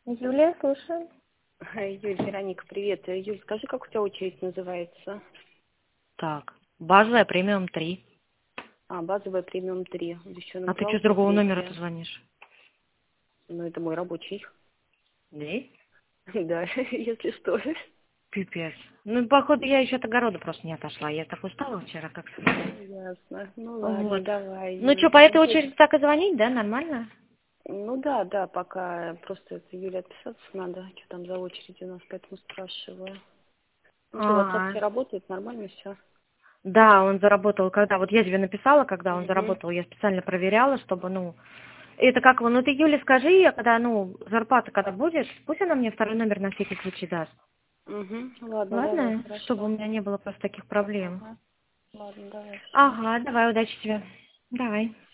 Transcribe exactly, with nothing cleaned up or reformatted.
Юлия, слушаю. Юль, Вероника, привет. Юль, скажи, как у тебя очередь называется? Так, базовая премиум три. А, базовая премиум три. Еще А ты назвал что с другого номера третья. звонишь? Ну, это мой рабочий. Да? Да, если что. Пипец. Ну, походу, я еще от огорода просто не отошла. Я так устала вчера, как всегда. Ясно. Ну ладно, Вот. давай, Ну что, Юль. по этой Надеюсь. очереди так и звонить, да? Нормально? Ну да, да, пока просто это Юля отписаться надо, что там за очередь у нас, поэтому спрашиваю. Ну что, WhatsApp Ага. все работает, нормально все? Да, он заработал, когда... Вот я тебе написала, когда он Угу. заработал, я специально проверяла, чтобы, ну... Это как его? Ну, ты Юле скажи, а когда, ну, зарплата когда будет, пусть она мне второй номер на всякий случай даст. Угу. Ладно, давай, Ладно? Чтобы у хорошо. меня не было просто таких проблем. Ага. Ладно, давай, все. Ага, давай, удачи тебе. Давай.